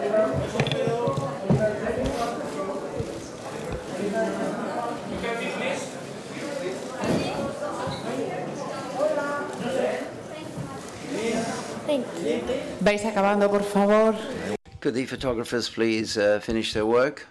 Vais acabando, por favor. Could the photographers please finish their work?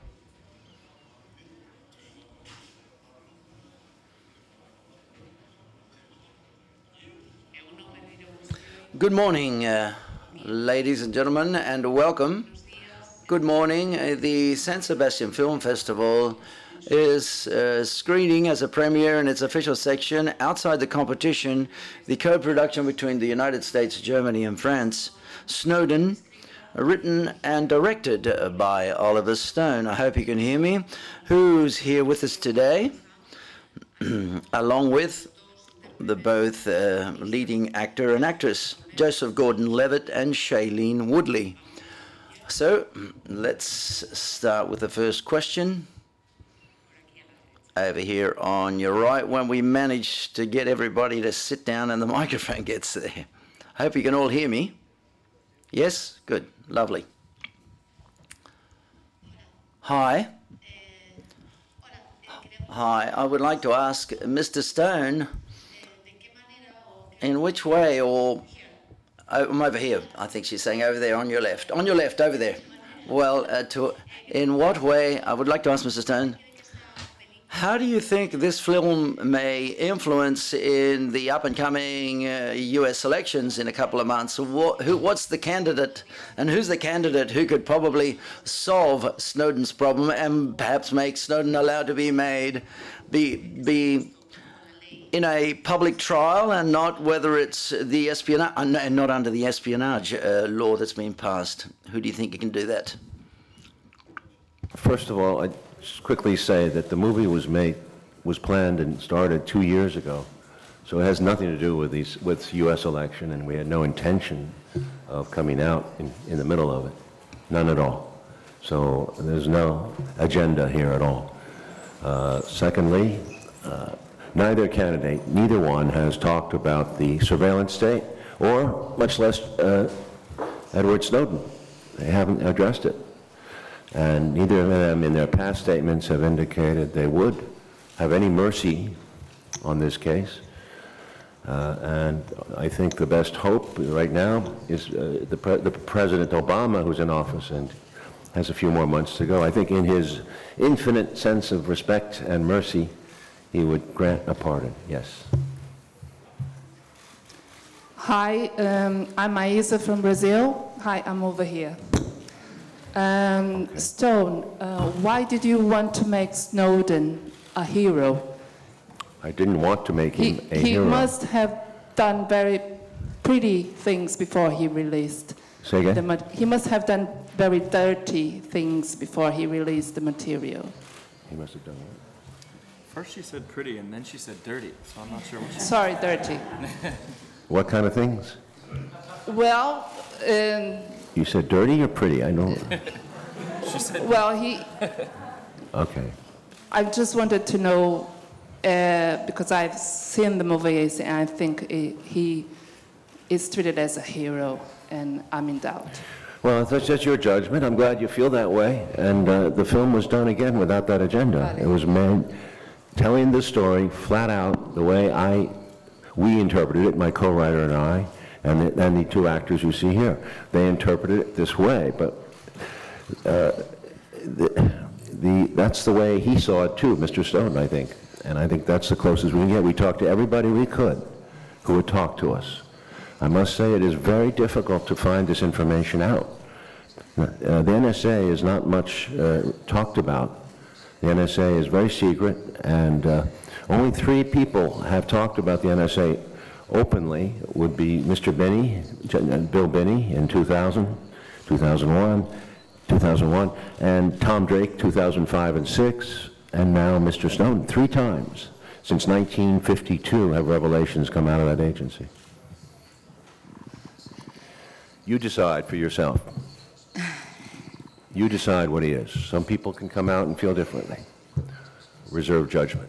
Good morning, ladies and gentlemen, and welcome. Good morning. The San Sebastian Film Festival is screening as a premiere in its official section outside the competition, the co-production between the United States, Germany, and France, Snowden, written and directed by Oliver Stone. I hope you can hear me. Who's here with us today? Along with the both leading actor and actress, Joseph Gordon-Levitt and Shailene Woodley. So let's start with the first question. Over here on your right, when we manage to get everybody to sit down and the microphone gets there. I hope you can all hear me. Yes? Good. Lovely. Hi. Hi. I would like to ask Mr. Stone, in which way, or I'm over here. I think she's saying over there on your left. On your left, over there. Well, in what way, I would like to ask Mr. Stone, how do you think this film may influence in the up-and-coming U.S. elections in a couple of months? What's the candidate, and who's the candidate who could probably solve Snowden's problem and perhaps make Snowden allowed to be in a public trial, and not whether it's the espionage, and not under the espionage law that's been passed? Who do you think can do that? First of all, I'd just quickly say that the movie was planned and started 2 years ago, so it has nothing to do with U.S. election, and we had no intention of coming out in the middle of it, none at all. So there's no agenda here at all. Secondly, neither one has talked about the surveillance state, or much less Edward Snowden. They haven't addressed it. And neither of them in their past statements have indicated they would have any mercy on this case. And I think the best hope right now is the President Obama, who's in office and has a few more months to go. I think in his infinite sense of respect and mercy, he would grant a pardon, yes. Hi, I'm Maisa from Brazil. Hi, I'm over here. Stone, why did you want to make Snowden a hero? I didn't want to make him a hero. He must have done very pretty things before he released. Say again? He must have done very dirty things before he released the material. He must have done what? First she said pretty, and then she said dirty, so I'm not sure what she said. Sorry, dirty. What kind of things? Well, you said dirty or pretty? I know. She said well, Okay. I just wanted to know, because I've seen the movies, and I think he is treated as a hero, and I'm in doubt. Well, that's just your judgment. I'm glad you feel that way. And the film was done again without that agenda. It was made telling the story flat out the way we interpreted it, my co-writer and I, and the two actors you see here. They interpreted it this way, but that's the way he saw it too, Mr. Stone, I think. And I think that's the closest we can get. We talked to everybody we could who would talk to us. I must say it is very difficult to find this information out. The NSA is not much talked about. The NSA is very secret, and only 3 people have talked about the NSA openly. Would be Mr. Binney, Bill Binney in 2000, 2001, and Tom Drake 2005 and 6, and now Mr. Snowden. 3 times since 1952 have revelations come out of that agency. You decide for yourself. You decide what he is. Some people can come out and feel differently. Reserve judgment.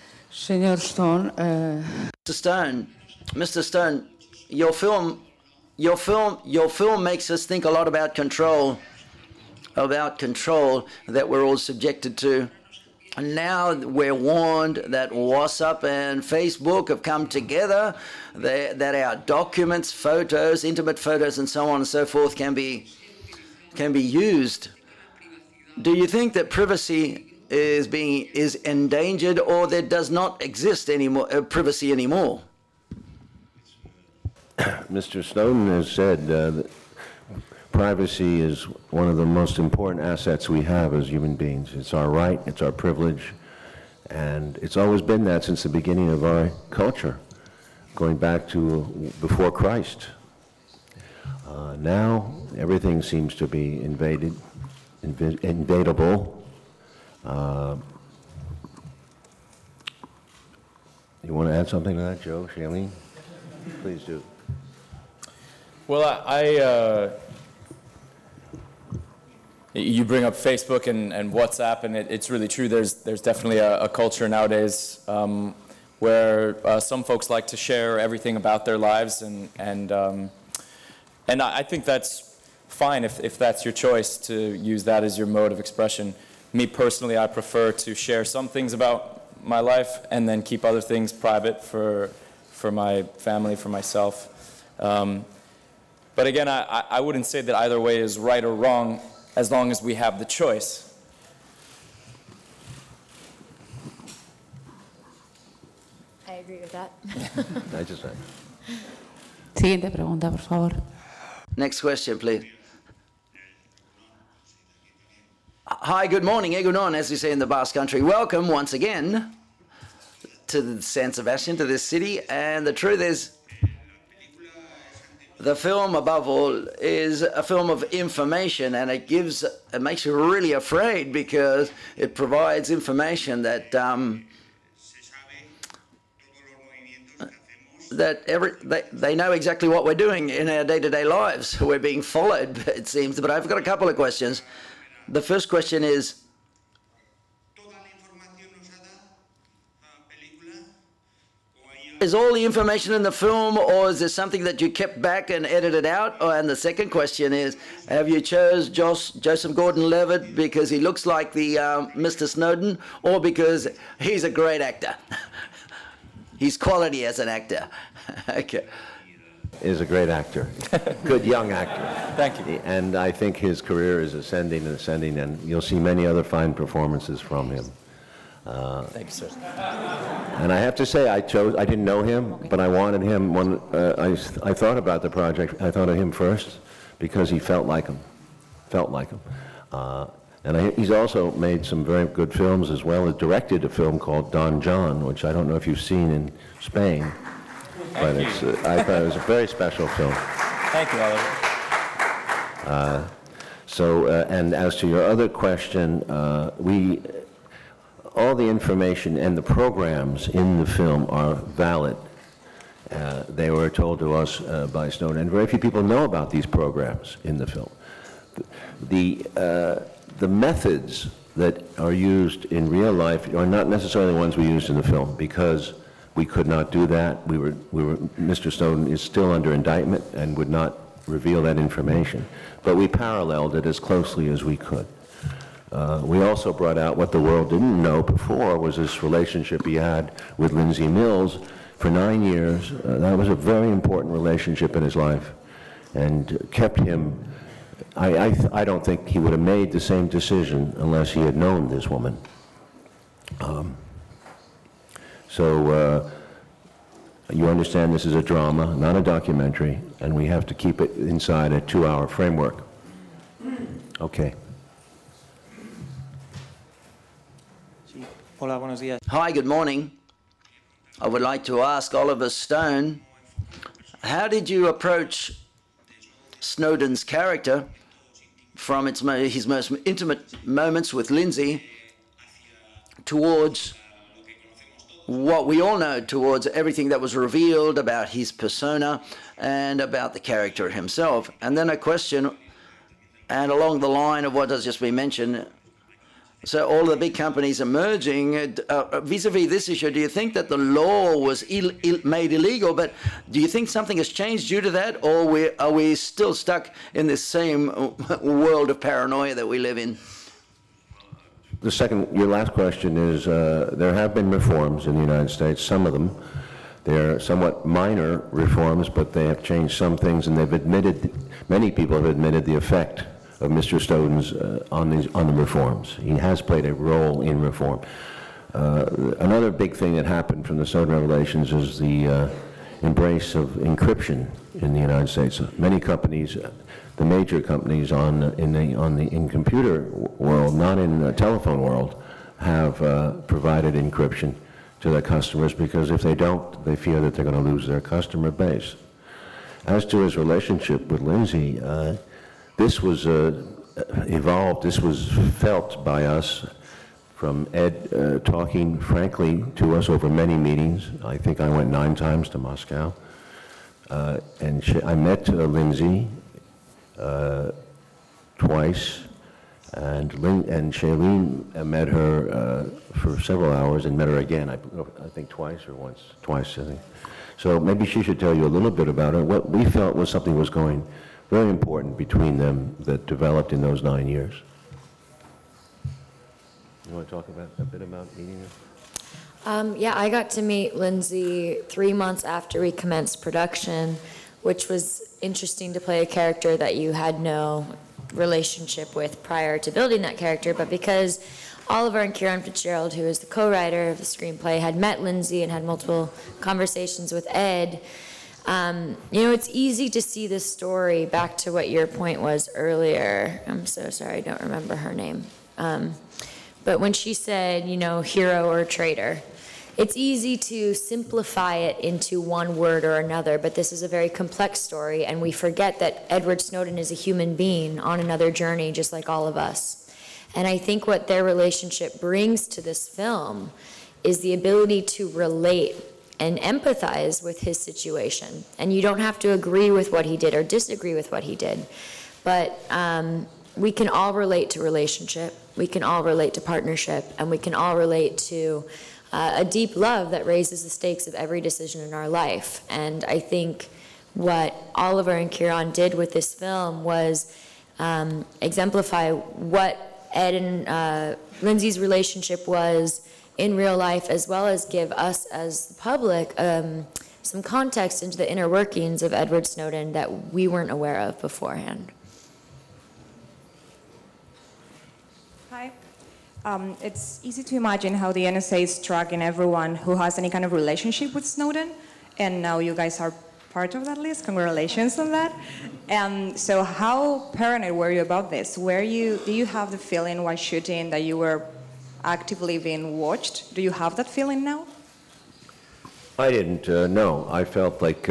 Senor Stone. Mr. Stone, your film your film makes us think a lot about control that we're all subjected to. And now we're warned that WhatsApp and Facebook have come together, that our documents, photos, intimate photos, and so on and so forth can be used. Do you think that privacy is endangered, or there does not exist anymore privacy anymore? Mr. Snowden has said that privacy is one of the most important assets we have as human beings. It's our right, it's our privilege, and it's always been that since the beginning of our culture, going back to before Christ. Now, everything seems to be invadable. You want to add something to that, Joe, Shailene? Please do. Well, you bring up Facebook and WhatsApp, and it's really true. There's definitely a culture nowadays where some folks like to share everything about their lives, and I think that's fine if that's your choice to use that as your mode of expression. Me personally, I prefer to share some things about my life and then keep other things private for my family, for myself. But again, I wouldn't say that either way is right or wrong, as long as we have the choice. I agree with that. I just said. Siguiente pregunta, por favor. Next question, please. Hi, good morning, Egunon, as we say in the Basque Country. Welcome once again to San Sebastian, to this city. And the truth is, the film, above all, is a film of information, and it makes you really afraid because it provides information that they know exactly what we're doing in our day-to-day lives. We're being followed, it seems. But I've got a couple of questions. The first question is, is all the information in the film, or is there something that you kept back and edited out? And the second question is, have you chose Joseph Gordon-Levitt because he looks like the Mr. Snowden, or because he's a great actor? He's quality as an actor. Okay. Is a great actor, good young actor. Thank you. And I think his career is ascending and ascending, and you'll see many other fine performances from him. Thank you, sir. And I have to say, I didn't know him, but I wanted him when I thought about the project. I thought of him first because he felt like him. He's also made some very good films, as well as directed a film called Don John, which I don't know if you've seen in Spain. But I thought it was a very special film. Thank you, Oliver. And as to your other question, all the information and the programs in the film are valid. They were told to us by Snowden, and very few people know about these programs in the film. The methods that are used in real life are not necessarily the ones we used in the film, because we could not do that. Mr. Snowden is still under indictment and would not reveal that information. But we paralleled it as closely as we could. We also brought out what the world didn't know before was this relationship he had with Lindsay Mills for 9 years. That was a very important relationship in his life, and kept him. I don't think he would have made the same decision unless he had known this woman. You understand this is a drama, not a documentary, and we have to keep it inside a 2-hour framework. Okay. Hola, buenos días. hi, good morning. I would like to ask Oliver Stone, how did you approach Snowden's character from his most intimate moments with Lindsay towards what we all know, towards everything that was revealed about his persona and about the character himself? And then a question, and along the line of what has just been mentioned, So all the big companies emerging vis-a-vis this issue, do you think that the law was made illegal, but do you think something has changed due to that, or are we still stuck in this same world of paranoia that we live in? Your last question is, there have been reforms in the United States, some of them. They're somewhat minor reforms, but they have changed some things, and they've admitted, many people have admitted the effect of Mr. Snowden's on the reforms. He has played a role in reform. Another big thing that happened from the Snowden revelations is the embrace of encryption in the United States. Many companies, the major companies in computer world, not in the telephone world, have provided encryption to their customers, because if they don't, they fear that they're going to lose their customer base. As to his relationship with Lindsay, this was evolved, this was felt by us from Ed talking frankly to us over many meetings. I think I went 9 times to Moscow. And I met Lindsay twice, and Shailene met her for several hours and met her again, I think twice or once, twice, I think. So maybe she should tell you a little bit about her. What we felt was something was going very important between them that developed in those 9 years. You want to talk a bit about meeting her? Yeah, I got to meet Lindsay 3 months after we commenced production, which was interesting to play a character that you had no relationship with prior to building that character, but because Oliver and Kieran Fitzgerald, who is the co-writer of the screenplay, had met Lindsay and had multiple conversations with Ed, it's easy to see this story, back to what your point was earlier. I'm so sorry, I don't remember her name. But when she said, hero or traitor, it's easy to simplify it into one word or another, but this is a very complex story, and we forget that Edward Snowden is a human being on another journey, just like all of us. And I think what their relationship brings to this film is the ability to relate and empathize with his situation. And you don't have to agree with what he did or disagree with what he did, but we can all relate to relationship, we can all relate to partnership, and we can all relate to a deep love that raises the stakes of every decision in our life. And I think what Oliver and Kieran did with this film was exemplify what Ed and Lindsay's relationship was in real life, as well as give us as the public some context into the inner workings of Edward Snowden that we weren't aware of beforehand. Hi. It's easy to imagine how the NSA is tracking everyone who has any kind of relationship with Snowden, and now you guys are part of that list. Congratulations on that. So how paranoid were you about this? Do you have the feeling while shooting that you were actively being watched? Do you have that feeling now? I didn't, no. I felt like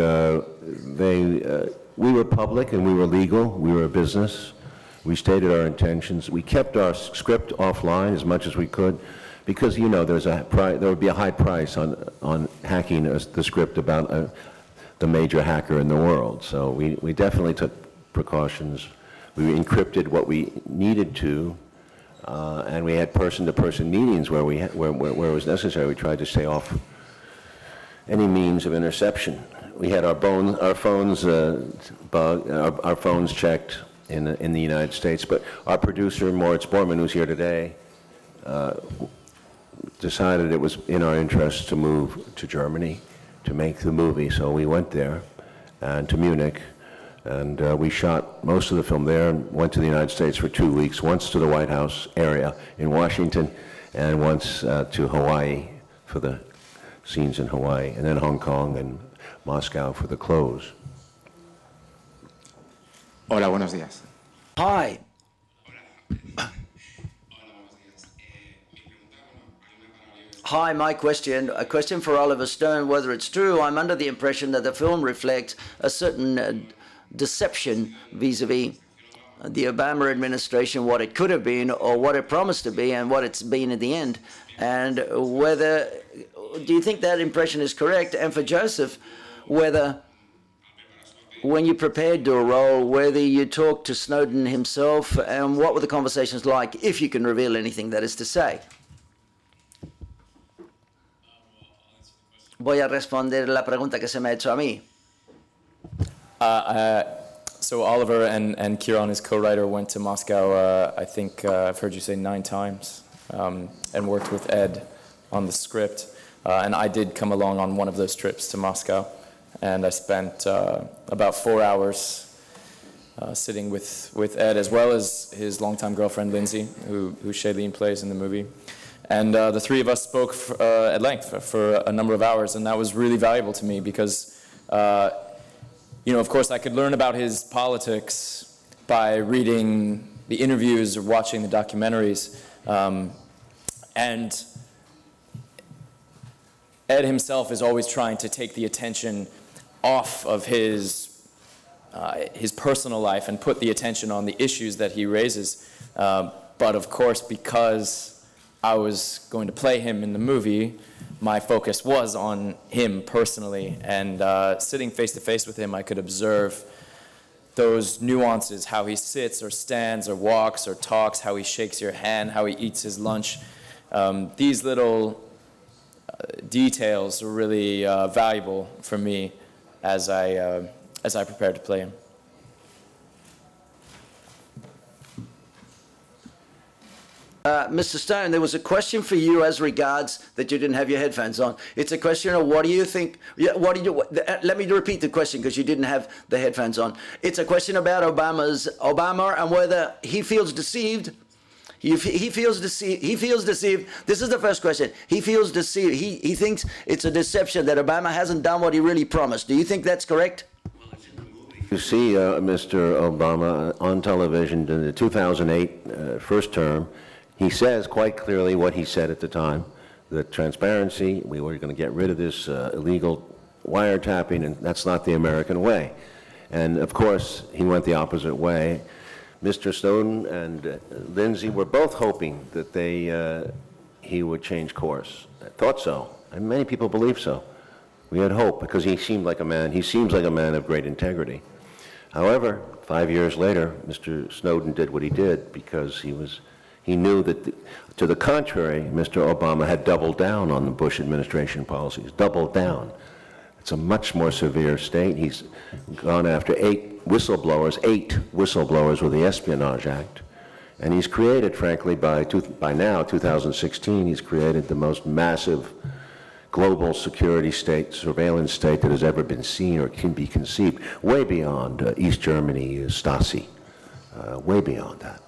we were public and we were legal, we were a business. We stated our intentions. We kept our script offline as much as we could, because there would be a high price on hacking the script about the major hacker in the world. So we definitely took precautions. We encrypted what we needed to, and we had person-to-person meetings where it was necessary. We tried to stay off any means of interception. We had our phones checked in the United States, but our producer, Moritz Bormann, who's here today, decided it was in our interest to move to Germany to make the movie, so we went there, and to Munich, and we shot most of the film there and went to the United States for 2 weeks, once to the White House area in Washington, and once to Hawaii for the scenes in Hawaii, and then Hong Kong and Moscow for the close. Hola, buenos días. Hi. Hi, my question, a question for Oliver Stone, whether it's true. I'm under the impression that the film reflects a certain deception vis-a-vis the Obama administration, what it could have been or what it promised to be and what it's been at the end. And do you think that impression is correct? And for Joseph, whether when you prepared your role, whether you talked to Snowden himself, and what were the conversations like, if you can reveal anything, that is to say? Voy a responder la pregunta que se me ha hecho a mí. So Oliver and Kieran, his co-writer, went to Moscow, I think I've heard you say 9 times, and worked with Ed on the script. And I did come along on one of those trips to Moscow. And I spent about 4 hours sitting with Ed, as well as his longtime girlfriend, Lindsay, who Shailene plays in the movie. And the three of us spoke at length for a number of hours, and that was really valuable to me because, you know, of course, I could learn about his politics by reading the interviews or watching the documentaries. And Ed himself is always trying to take the attention off of his personal life and put the attention on the issues that he raises. But of course, because I was going to play him in the movie, my focus was on him personally. And sitting face to face with him, I could observe those nuances, how he sits or stands or walks or talks, how he shakes your hand, how he eats his lunch. These little details are really valuable for me as I prepared to play him. Mr. Stone, there was a question for you as regards that you didn't have your headphones on. It's a question of what do you think, let me repeat the question because you didn't have the headphones on. It's a question about Obama and whether he feels deceived. He feels deceived. This is the first question. He feels deceived. He thinks it's a deception that Obama hasn't done what he really promised. Do you think that's correct? You see Mr. Obama on television in the 2008 first term. He says quite clearly what he said at the time, that transparency, we were going to get rid of this illegal wiretapping, and that's not the American way. And of course, he went the opposite way. Mr. Snowden and Lindsay were both hoping that he would change course. I thought so, and many people believe so. We had hope because he seemed like a man. He seems like a man of great integrity. However, 5 years later, Mr. Snowden did what he did because he knew that, to the contrary, Mr. Obama had doubled down on the Bush administration policies, doubled down. It's a much more severe state. He's gone after 8 whistleblowers with the Espionage Act. And he's created, frankly, by now, 2016, he's created the most massive global security state, surveillance state that has ever been seen or can be conceived, way beyond East Germany, Stasi, way beyond that.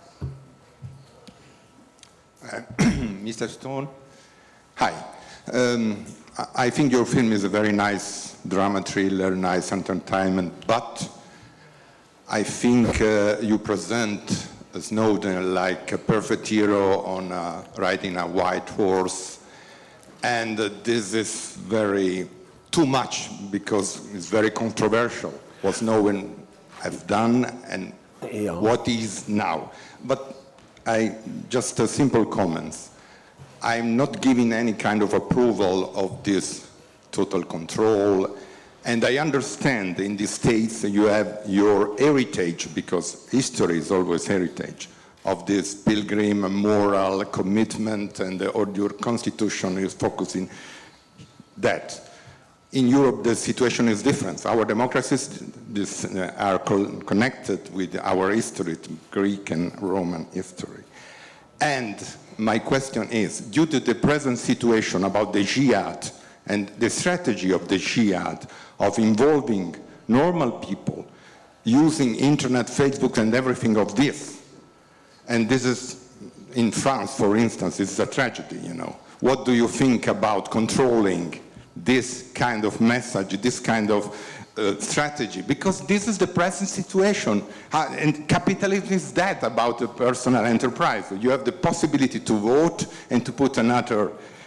Mr. Stone, hi. I think your film is a very nice drama thriller, nice entertainment, but I think you present Snowden like a perfect hero on riding a white horse, and this is too much because it's very controversial what Snowden has done and what is now. But just a simple comments. I'm not giving any kind of approval of this total control, and I understand in the States you have your heritage, because history is always heritage, of this pilgrim moral commitment, and your constitution is focusing that. In Europe, the situation is different. Our democracies are connected with our history, Greek and Roman history. And my question is, due to the present situation about the jihad and the strategy of the jihad of involving normal people, using internet, Facebook, and everything of this, and this is in France, for instance, it's a tragedy, you know. What do you think about controlling this kind of message, this kind of strategy? Because this is the present situation. And capitalism is that about a personal enterprise. You have the possibility to vote and to put another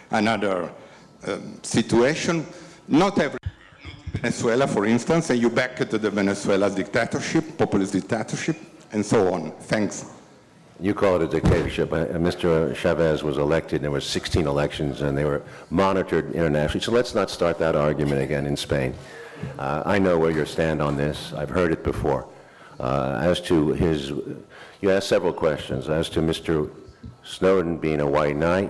situation. Not every Venezuela, for instance, and you back to the Venezuela dictatorship, populist dictatorship, and so on. Thanks. You call it a dictatorship. Mr. Chavez was elected, and there were 16 elections, and they were monitored internationally. So let's not start that argument again in Spain. I know where you stand on this. I've heard it before. As to his, you asked several questions. As to Mr. Snowden being a white knight,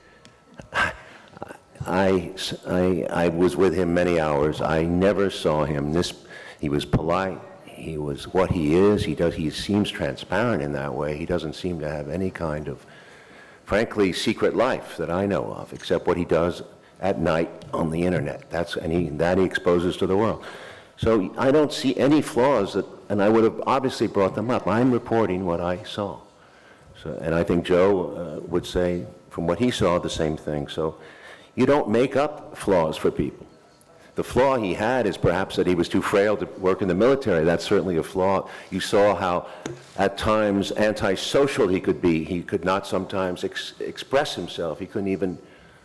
I was with him many hours. I never saw him he was polite. He was what he is. He seems transparent in that way. He doesn't seem to have any kind of, frankly, secret life that I know of, except what he does at night on the internet. That he exposes to the world. So I don't see any flaws and I would have obviously brought them up. I'm reporting what I saw. And I think Joe would say, from what he saw, the same thing. So you don't make up flaws for people. The flaw he had is perhaps that he was too frail to work in the military. That's certainly a flaw. You saw how, at times, antisocial he could be. He could not sometimes express himself. He couldn't even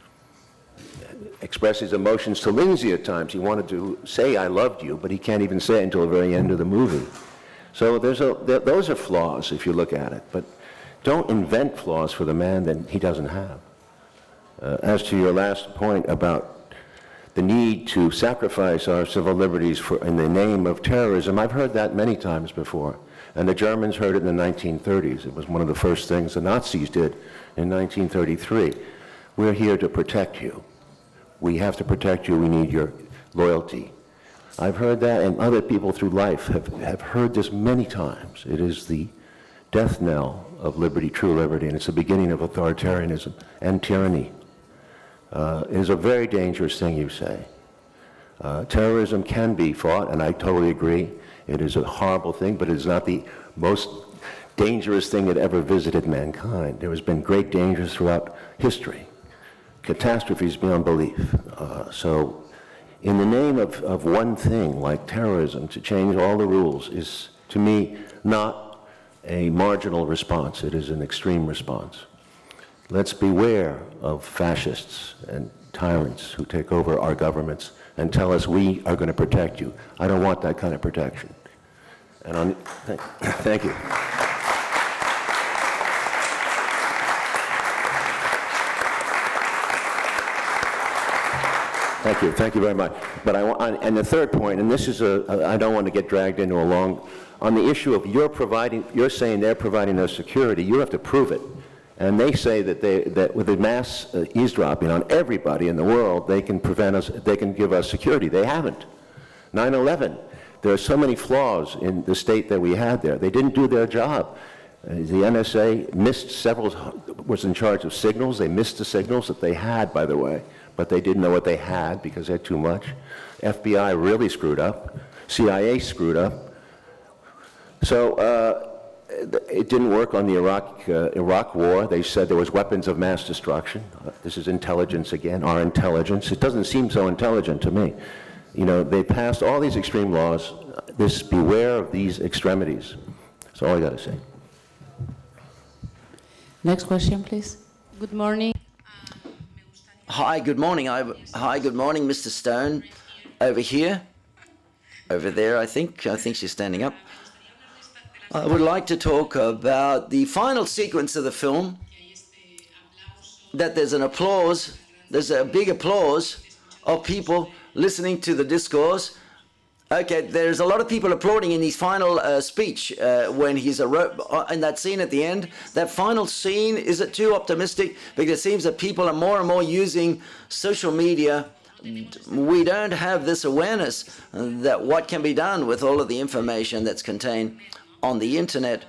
express his emotions to Lindsay at times. He wanted to say, I loved you, but he can't even say it until the very end of the movie. So those are flaws, if you look at it. But don't invent flaws for the man that he doesn't have. As to your last point about the need to sacrifice our civil liberties in the name of terrorism, I've heard that many times before. And the Germans heard it in the 1930s. It was one of the first things the Nazis did in 1933. We're here to protect you. We have to protect you. We need your loyalty. I've heard that, and other people through life have heard this many times. It is the death knell of liberty, true liberty, and it's the beginning of authoritarianism and tyranny. It is a very dangerous thing, you say. Terrorism can be fought, and I totally agree. It is a horrible thing, but it is not the most dangerous thing that ever visited mankind. There has been great dangers throughout history, catastrophes beyond belief. So in the name of one thing, like terrorism, to change all the rules is, to me, not a marginal response. It is an extreme response. Let's beware of fascists and tyrants who take over our governments and tell us we are going to protect you. I don't want that kind of protection. And thank you. Thank you very much. But and the third point, and this is I don't want to get dragged into a long, on the issue of you're saying they're providing us security, you have to prove it. And they say that with the mass eavesdropping on everybody in the world, they can prevent us, they can give us security. They haven't. 9/11, there are so many flaws in the state that we had there. They didn't do their job. The NSA was in charge of signals. They missed the signals that they had, by the way, but they didn't know what they had because they had too much. FBI really screwed up. CIA screwed up. So it didn't work on the Iraq war. They said there was weapons of mass destruction. This is intelligence again, our intelligence. It doesn't seem so intelligent to me. You know, they passed all these extreme laws. Beware of these extremities. That's all I got to say. Next question, please. Good morning. Hi, good morning. Hi, good morning, Mr. Stone. Over here. Over there, I think she's standing up. I would like to talk about the final sequence of the film, that there's a big applause of people listening to the discourse. Okay, there's a lot of people applauding in his final speech when he's in that scene at the end. That final scene, is it too optimistic? Because it seems that people are more and more using social media. We don't have this awareness that what can be done with all of the information that's contained on the internet.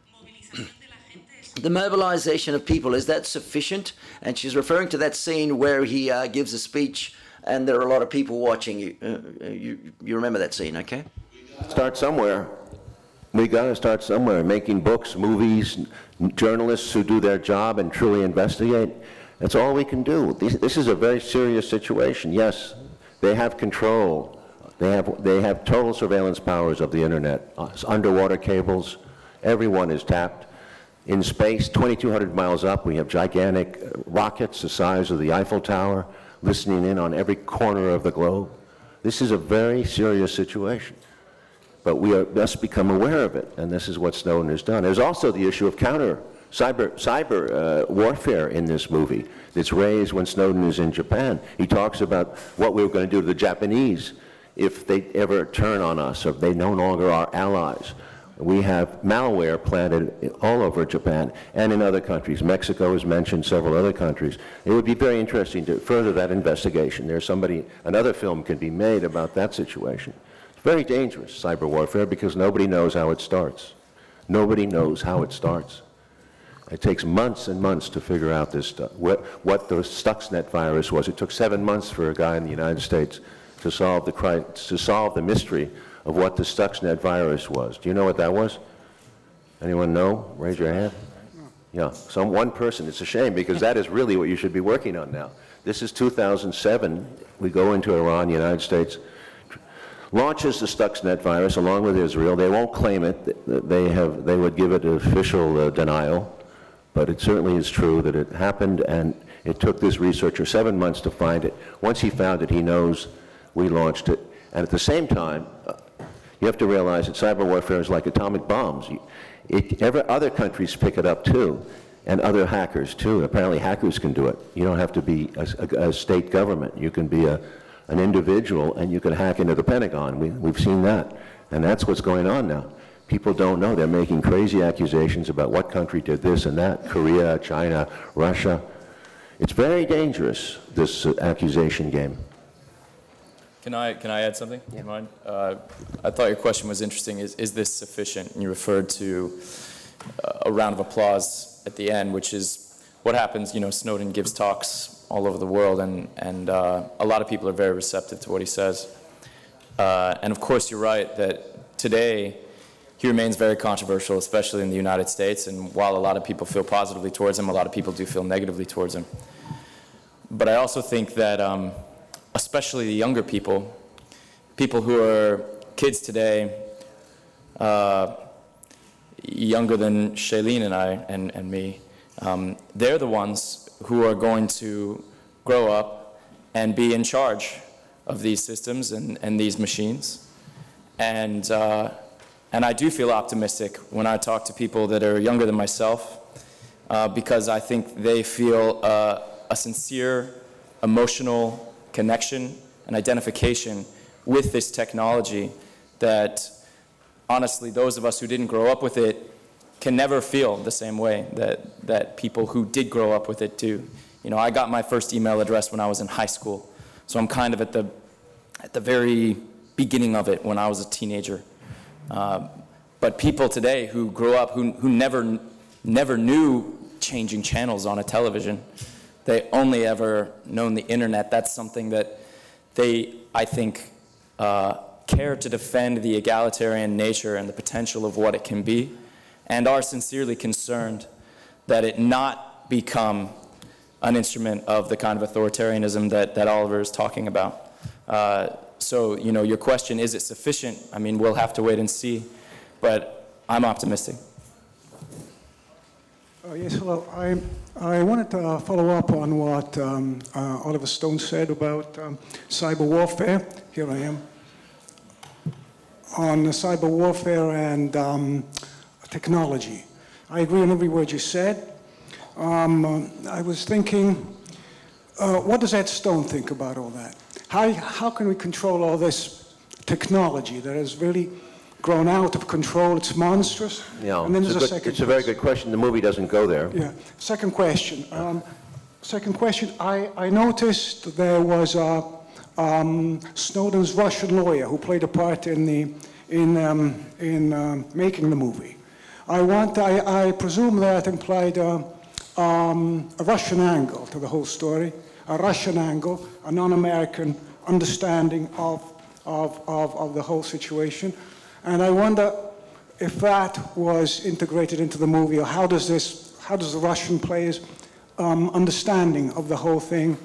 The mobilization of people, is that sufficient? And she's referring to that scene where he gives a speech and there are a lot of people watching. You remember that scene, okay? Start somewhere. We got to start somewhere, making books, movies, journalists who do their job and truly investigate. That's all we can do. This is a very serious situation. Yes, they have control. They have total surveillance powers of the internet, underwater cables. Everyone is tapped. In space, 2,200 miles up, we have gigantic rockets the size of the Eiffel Tower, listening in on every corner of the globe. This is a very serious situation. But we must become aware of it, and this is what Snowden has done. There's also the issue of cyber warfare in this movie. It's raised when Snowden is in Japan. He talks about what we were going to do to the Japanese if they ever turn on us or if they no longer are allies. We have malware planted all over Japan and in other countries. Mexico has mentioned, several other countries. It would be very interesting to further that investigation. Another film can be made about that situation. It's very dangerous, cyber warfare, because nobody knows how it starts. Nobody knows how it starts. It takes months and months to figure out this stuff. What the Stuxnet virus was. It took 7 months for a guy in the United States to solve the mystery of what the Stuxnet virus was. Do you know what that was? Anyone know? Raise your hand. Yeah, one person. It's a shame, because that is really what you should be working on now. This is 2007. We go into Iran, the United States launches the Stuxnet virus along with Israel. They won't claim it. They would give it official denial, but it certainly is true that it happened, and it took this researcher 7 months to find it. Once he found it, he knows we launched it. And at the same time, you have to realize that cyber warfare is like atomic bombs. Other countries pick it up too, and other hackers too. Apparently hackers can do it. You don't have to be a state government. You can be an individual, and you can hack into the Pentagon. We've seen that, and that's what's going on now. People don't know. They're making crazy accusations about what country did this and that, Korea, China, Russia. It's very dangerous, this accusation game. Can I add something? Do you mind? I thought your question was interesting. Is this sufficient? And you referred to a round of applause at the end, which is what happens. You know, Snowden gives talks all over the world, and a lot of people are very receptive to what he says. And of course, you're right that today he remains very controversial, especially in the United States. And while a lot of people feel positively towards him, a lot of people do feel negatively towards him. But I also think that especially the younger people who are kids today, younger than Shailene and I and me, they're the ones who are going to grow up and be in charge of these systems and these machines. And I do feel optimistic when I talk to people that are younger than myself, because I think they feel a sincere, emotional connection and identification with this technology that, honestly, those of us who didn't grow up with it can never feel the same way that people who did grow up with it do. You know, I got my first email address when I was in high school, so I'm kind of at the very beginning of it when I was a teenager. But people today who grew up, who never knew changing channels on a television, they only ever known the internet. That's something that they, I think, care to defend the egalitarian nature and the potential of what it can be, and are sincerely concerned that it not become an instrument of the kind of authoritarianism that Oliver is talking about. So, you know, your question, is it sufficient? I mean, we'll have to wait and see, but I'm optimistic. Yes, hello. I wanted to follow up on what Oliver Stone said about cyber warfare. Here I am. On cyber warfare and technology. I agree on every word you said. I was thinking, what does Ed Stone think about all that? How can we control all this technology that has really grown out of control? It's monstrous. Yeah, and then there's a second. It's a very good question. The movie doesn't go there. Yeah. Second question. I noticed there was Snowden's Russian lawyer who played a part in making the movie. I presume that implied a Russian angle to the whole story, a Russian angle, a non-American understanding of the whole situation. And I wonder if that was integrated into the movie, or how does the Russian players' understanding of the whole thing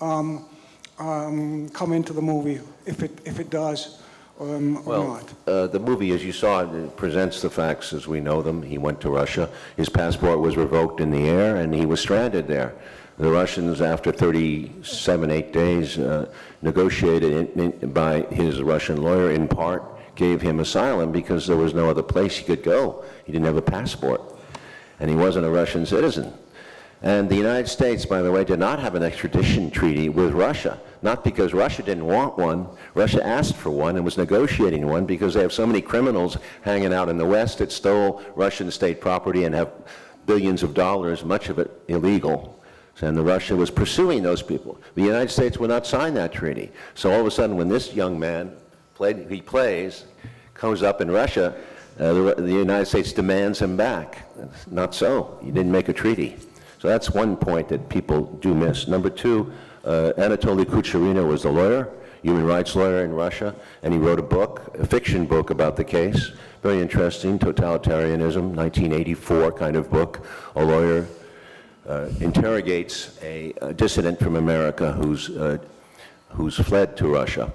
come into the movie, if it does or not? The movie, as you saw, it presents the facts as we know them. He went to Russia. His passport was revoked in the air, and he was stranded there. The Russians, after 8 days, negotiated by his Russian lawyer, in part, gave him asylum because there was no other place he could go. He didn't have a passport, and he wasn't a Russian citizen. And the United States, by the way, did not have an extradition treaty with Russia. Not because Russia didn't want one. Russia asked for one and was negotiating one because they have so many criminals hanging out in the West that stole Russian state property and have billions of dollars, much of it illegal. And Russia was pursuing those people. The United States would not sign that treaty. So all of a sudden, when this young man comes up in Russia, the United States demands him back. Not so. He didn't make a treaty. So that's one point that people do miss. Number two, Anatoly Kucherino was a lawyer, human rights lawyer in Russia, and he wrote a book, a fiction book about the case. Very interesting, Totalitarianism, 1984 kind of book. A lawyer interrogates a dissident from America who's fled to Russia.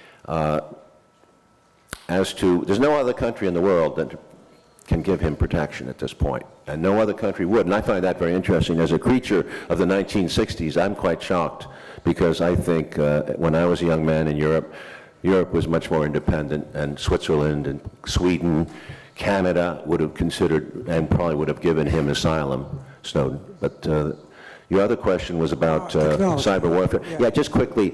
There's no other country in the world that can give him protection at this point, and no other country would, and I find that very interesting. As a creature of the 1960s, I'm quite shocked, because I think when I was a young man in Europe, Europe was much more independent, and Switzerland and Sweden, Canada would have considered and probably would have given him asylum, Snowden. But your other question was about cyber warfare. Yeah, just quickly,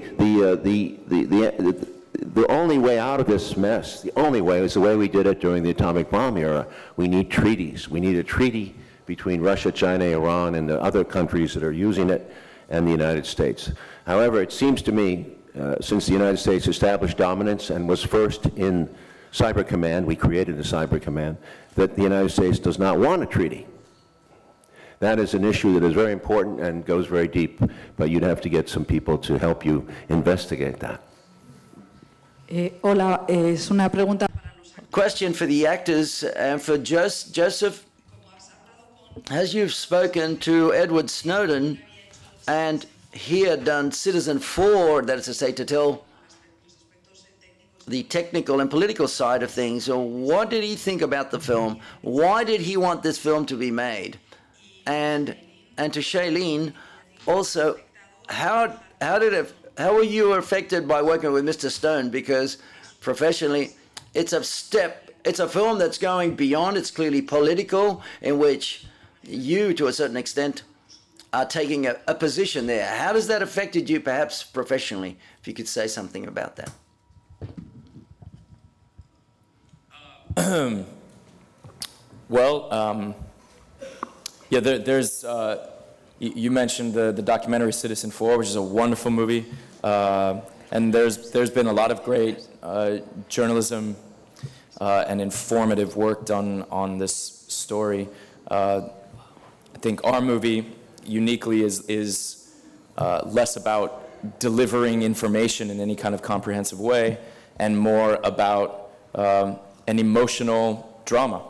the only way out of this mess, the only way, is the way we did it during the atomic bomb era. We need treaties. We need a treaty between Russia, China, Iran, and the other countries that are using it, and the United States. However, it seems to me, since the United States established dominance and was first in Cyber Command, we created the Cyber Command, that the United States does not want a treaty. That is an issue that is very important and goes very deep, but you'd have to get some people to help you investigate that. Hola, es una pregunta para los actores. Question for the actors and for Joseph. As you've spoken to Edward Snowden, and he had done Citizen4, that is to say, to tell the technical and political side of things, so what did he think about the film? Why did he want this film to be made? And to Shailene, also, how were you affected by working with Mr. Stone? Because professionally, it's a film that's going beyond, it's clearly political, in which you, to a certain extent, are taking a position there. How does that affected you, perhaps professionally? If you could say something about that. Well, yeah, there's, you mentioned the documentary Citizen4, which is a wonderful movie. And there's been a lot of great journalism and informative work done on this story. I think our movie uniquely is less about delivering information in any kind of comprehensive way and more about an emotional drama.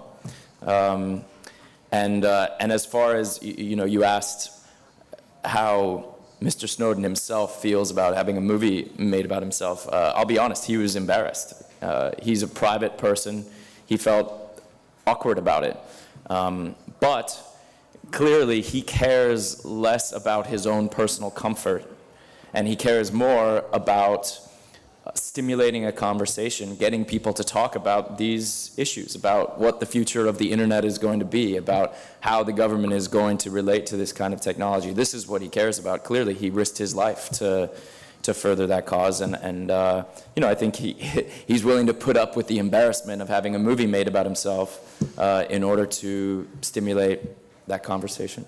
And as far as, you asked how Mr. Snowden himself feels about having a movie made about himself, I'll be honest, he was embarrassed. He's a private person. He felt awkward about it. But clearly he cares less about his own personal comfort, and he cares more about stimulating a conversation, getting people to talk about these issues, about what the future of the internet is going to be, about how the government is going to relate to this kind of technology. This is what he cares about. Clearly, he risked his life to further that cause, and I think he's willing to put up with the embarrassment of having a movie made about himself in order to stimulate that conversation.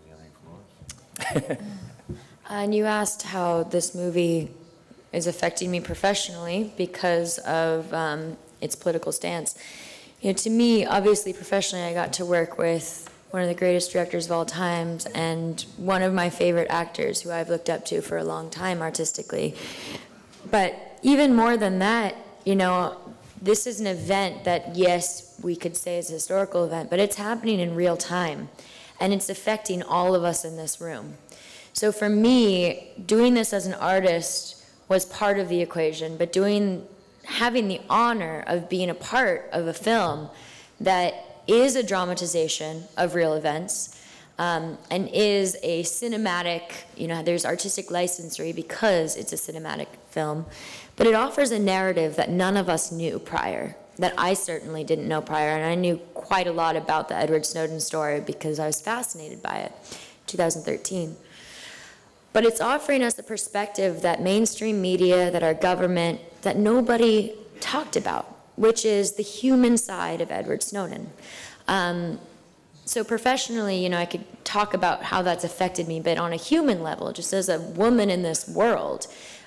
And you asked how this movie is affecting me professionally because of its political stance. To me, obviously, professionally, I got to work with one of the greatest directors of all time and one of my favorite actors who I've looked up to for a long time artistically. But even more than that, this is an event that, yes, we could say is a historical event, but it's happening in real time, and it's affecting all of us in this room. So for me, doing this as an artist was part of the equation, but having the honor of being a part of a film that is a dramatization of real events and is a cinematic, there's artistic licensory because it's a cinematic film, but it offers a narrative that none of us knew prior, that I certainly didn't know prior, and I knew quite a lot about the Edward Snowden story because I was fascinated by it. 2013. But it's offering us a perspective that mainstream media, that our government, that nobody talked about, which is the human side of Edward Snowden. So professionally, I could talk about how that's affected me, but on a human level, just as a woman in this world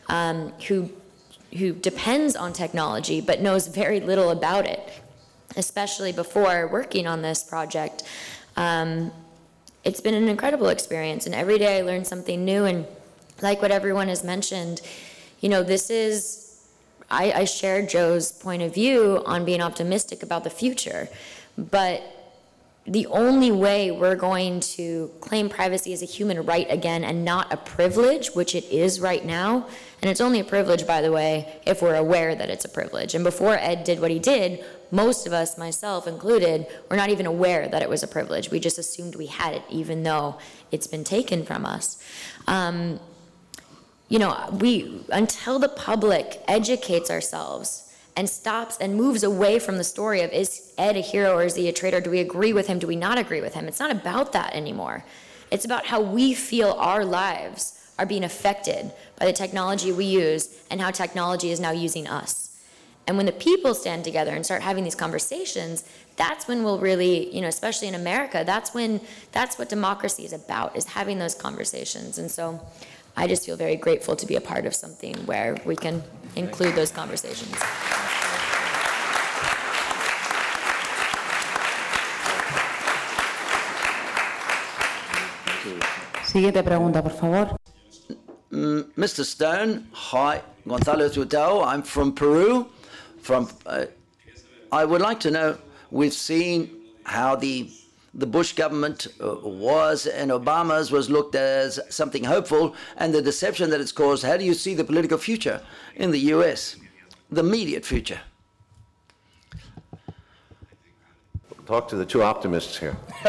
who depends on technology but knows very little about it, especially before working on this project, it's been an incredible experience, and every day I learn something new. And like what everyone has mentioned, I share Joe's point of view on being optimistic about the future, but the only way we're going to claim privacy as a human right again and not a privilege, which it is right now, and it's only a privilege, by the way, if we're aware that it's a privilege. And before Ed did what he did, most of us, myself included, were not even aware that it was a privilege. We just assumed we had it, even though it's been taken from us. Until the public educates ourselves and stops and moves away from the story of, is Ed a hero or is he a traitor? Do we agree with him? Do we not agree with him? It's not about that anymore. It's about how we feel our lives are being affected by the technology we use and how technology is now using us. And when the people stand together and start having these conversations, that's when we'll really, especially in America, that's what democracy is about, is having those conversations. And so I just feel very grateful to be a part of something where we can include those conversations. Siguiente pregunta, por favor. Mr. Stone, hi, Gonzalo Tudell. I'm from Peru. I would like to know, we've seen how the Bush government was, and Obama's was looked as something hopeful, and the deception that it's caused. How do you see the political future in the US, the immediate future? Talk to the two optimists here. Go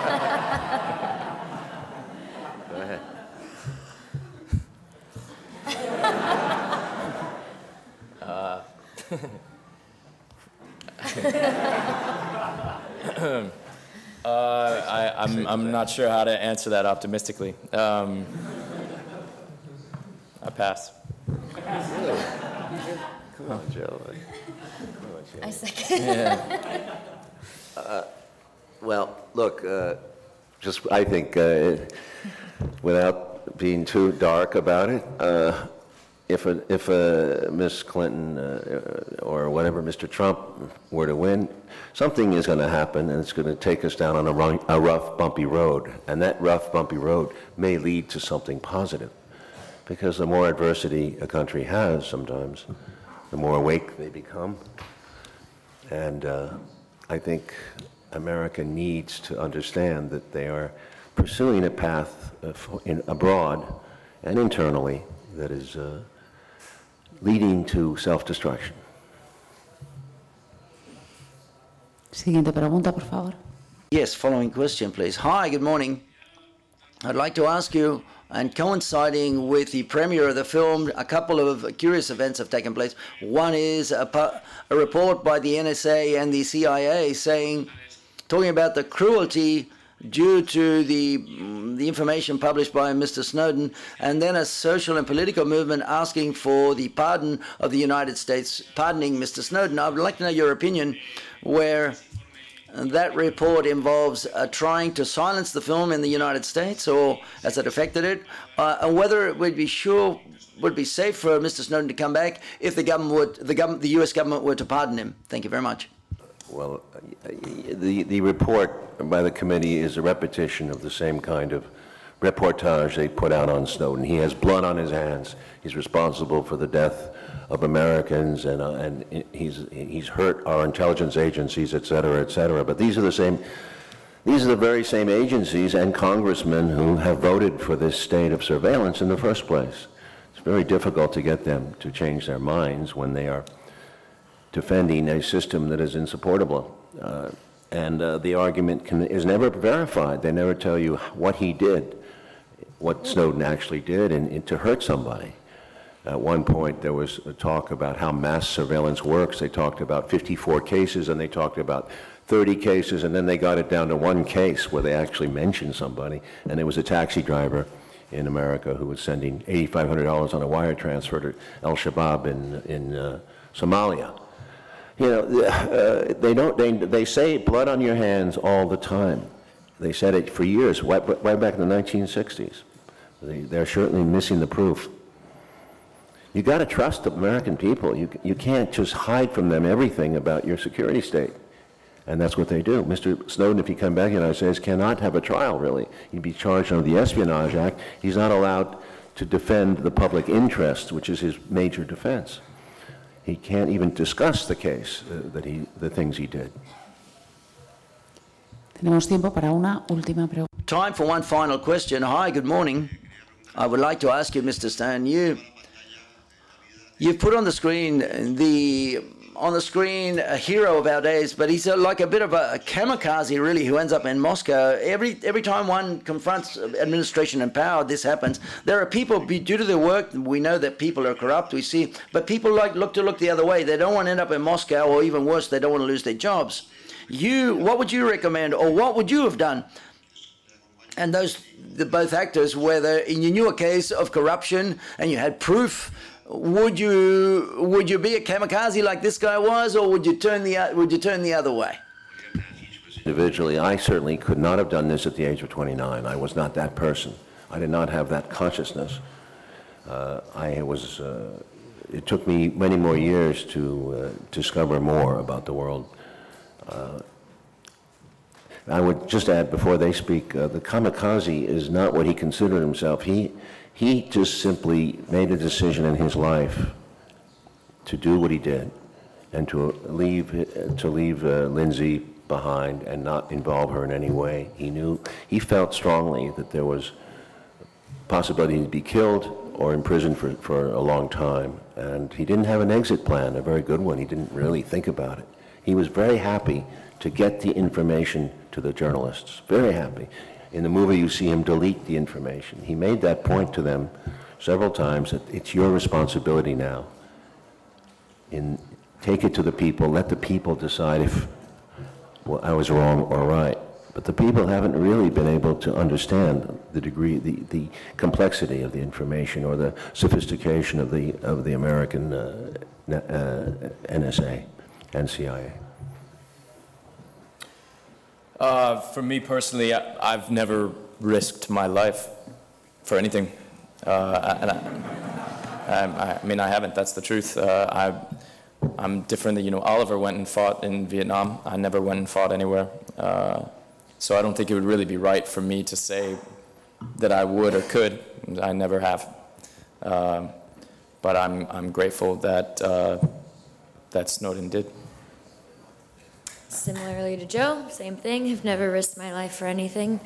ahead. I'm not sure how to answer that optimistically. I pass. Come on, Joe. I second. Yeah. Well, look, I think, without being too dark about it, if Miss Clinton or whatever, Mr. Trump were to win, something is going to happen, and it's going to take us down on a rough, bumpy road. And that rough, bumpy road may lead to something positive, because the more adversity a country has sometimes, the more awake they become. And I think America needs to understand that they are pursuing a path abroad and internally that is leading to self-destruction. Siguiente pregunta, por favor. Yes, following question, please. Hi, good morning. I'd like to ask you, and coinciding with the premiere of the film, a couple of curious events have taken place. One is a report by the NSA and the CIA talking about the cruelty due to the information published by Mr. Snowden, and then a social and political movement asking for the pardon of the United States, pardoning Mr. Snowden. I would like to know your opinion where that report involves trying to silence the film in the United States, or has it affected it, and whether it would be safe for Mr. Snowden to come back if the U.S. government were to pardon him. Thank you very much. Well, the report by the committee is a repetition of the same kind of reportage they put out on Snowden. He has blood on his hands. He's responsible for the death of Americans, and he's hurt our intelligence agencies, et cetera, et cetera. But these are the very same agencies and congressmen who have voted for this state of surveillance in the first place. It's very difficult to get them to change their minds when they are defending a system that is insupportable. And the argument is never verified. They never tell you what he did, what Snowden actually did, and to hurt somebody. At one point, there was a talk about how mass surveillance works. They talked about 54 cases, and they talked about 30 cases, and then they got it down to one case where they actually mentioned somebody, and it was a taxi driver in America who was sending $8,500 on a wire transfer to al-Shabaab in Somalia. You know, they say blood on your hands all the time. They said it for years, way back in the 1960s. They're certainly missing the proof. You got to trust the American people. You can't just hide from them everything about your security state. And that's what they do. Mr. Snowden, if he come back to the United States, cannot have a trial, really. He'd be charged under the Espionage Act. He's not allowed to defend the public interest, which is his major defense. He can't even discuss the case, the things he did. Tenemos tiempo para una última pregunta. Time for one final question. Hi, good morning. I would like to ask you, Mr. Stone, you've put on the screen a hero of our days, but he's like a bit of a kamikaze, really, who ends up in Moscow. Every time one confronts administration and power, this happens. There are people, due to their work, we know that people are corrupt, we see, but people look the other way. They don't want to end up in Moscow, or even worse, they don't want to lose their jobs. What would you recommend, or what would you have done? And both actors, whether in you knew a case of corruption and you had proof, would you be a kamikaze like this guy was, or would you turn the other way? Individually, I certainly could not have done this at the age of 29. I was not that person. I did not have that consciousness. It took me many more years to discover more about the world. I would just add, before they speak, the kamikaze is not what he considered himself. He just simply made a decision in his life to do what he did, and to leave Lindsay behind and not involve her in any way. He felt strongly that there was possibility to be killed or imprisoned for a long time, and he didn't have an exit plan, a very good one. He didn't really think about it. He was very happy to get the information to the journalists, very happy. In the movie, you see him delete the information. He made that point to them several times, that it's your responsibility now. Take it to the people, let the people decide if I was wrong or right. But the people haven't really been able to understand the degree, the complexity of the information, or the sophistication of the American NSA and CIA. For me personally, I've never risked my life for anything. I mean, I haven't, that's the truth. I'm different than, Oliver went and fought in Vietnam. I never went and fought anywhere. So I don't think it would really be right for me to say that I would or could. I never have. But I'm grateful that, that Snowden did. Similarly to Joe, same thing. I've never risked my life for anything.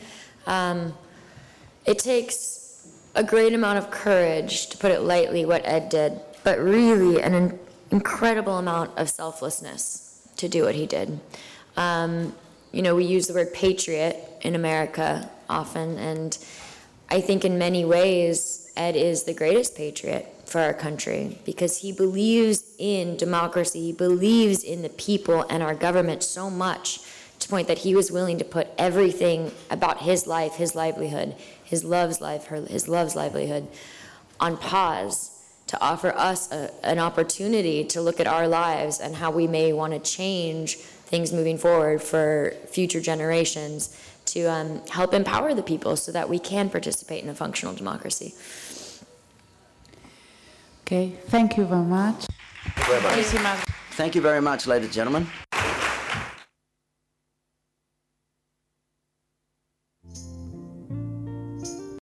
It takes a great amount of courage, to put it lightly, what Ed did, but really an incredible amount of selflessness to do what he did. We use the word patriot in America often, and I think in many ways Ed is the greatest patriot for our country, because he believes in democracy, he believes in the people and our government so much, to the point that he was willing to put everything about his life, his livelihood, his love's livelihood on pause, to offer us an opportunity to look at our lives and how we may want to change things moving forward for future generations, to help empower the people so that we can participate in a functional democracy. Okay, thank you very much. Thank you very much, ladies and gentlemen.